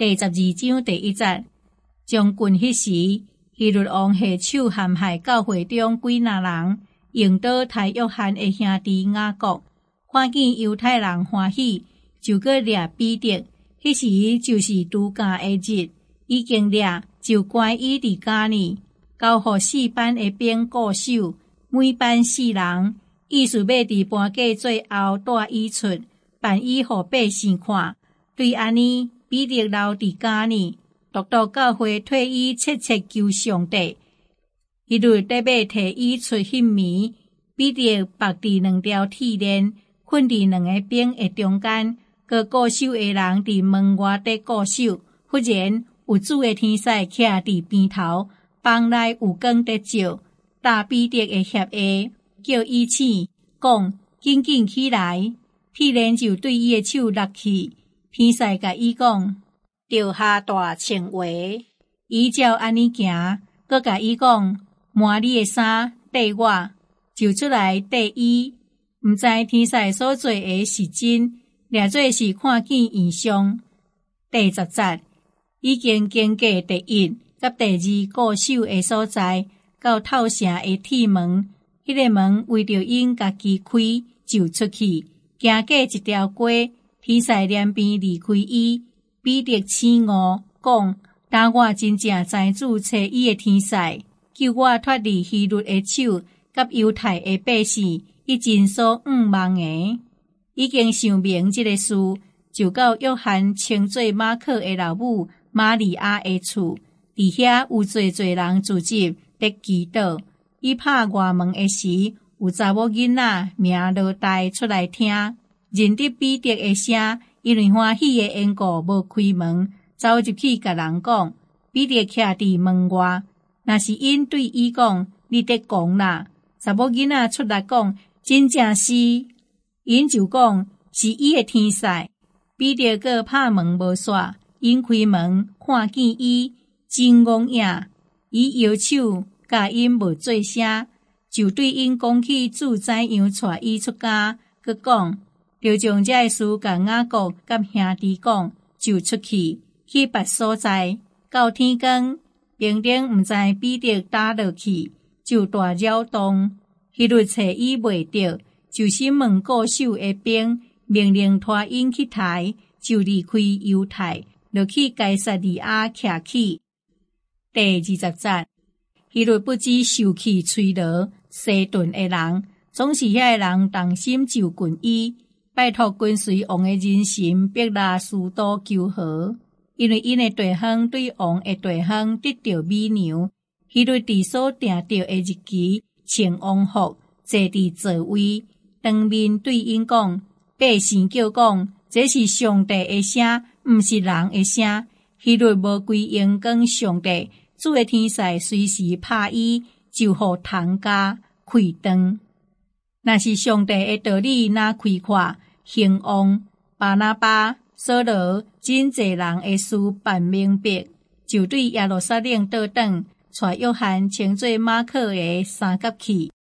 第12章第1節，將近迄時，希律王下手陷害教會中幾若人，用刀殺約翰的兄弟雅各。看見猶太人歡喜，就閣掠彼得。迄時就是度假的日，已經掠，就關伊佇家裡，交予4班的兵固守，每班4人，意思要佇搬過最後帶伊出，辦伊予百姓看。對安尼，彼得留佇家裡，獨獨教會替伊切切求上帝。希律得要提伊出迄暝，彼得縛佇2條鐵鏈，困佇2個兵的中間，閣固守的人佇門外底固守。忽然有主的天使徛佇邊頭，房內有光在照，搭彼得的脅下，叫伊醒，講緊緊起來。鐵鏈就對伊的手落去。天使甲伊講，著下大穿鞋。伊照安尼行，閣甲伊講，換你的衫，綴我，就出來綴伊。毋知天使所做的是真，掠做是看見異象。第10節，已經經過第1甲第2固守的所在，到透城的鐵門，迄個門為着因家己開，就出去，行過一條街。天使連邊離開伊，彼得醒悟，講：當我真正知主找伊的天使，救我脫離希律的手，甲猶太的百姓，已真所望的。已經想明這個事，就到約翰稱做馬可的老母瑪利亞的厝，佇遐有濟人聚集咧祈禱。伊拍外門的時，有查某囡仔名羅大出來聽。認得彼得的聲，因為歡喜的緣故無開門，走入去甲人講，彼得徛佇門外。若是因對伊講，你得講啦。查某囡仔出來講，真正是，因就講是伊的天使。彼得閣拍門無煞，因開門看見伊，真戇影。伊搖手甲因無做聲，就對因講起主怎樣帶伊出家，閣講。就將這事甲雅各甲兄弟講，就出去別所在。到天光，兵丁毋知彼得倒落去，就大擾動。希律找伊未着，就審問固守的兵，命令拖因去台，就離開猶太，落去該撒利亞徛起。第20節，希律不知受氣催勞西頓的人，總是遐個人動心就近伊。拜託跟隨王的人心，逼拉蘇多求和，因為因的地方對王的地方得到美牛。希律佇所定着的日期，穿王服，坐佇座位，當面對因講，百姓叫講，這是上帝的聲，毋是人的聲。希律無歸應講上帝，主的天使隨時拍伊，就互通家開燈。若是上帝的道理若開闊，興旺，巴拿巴、掃羅真濟人的事辦明白，就對耶路撒冷倒轉，帶約翰稱做馬可的三甲去。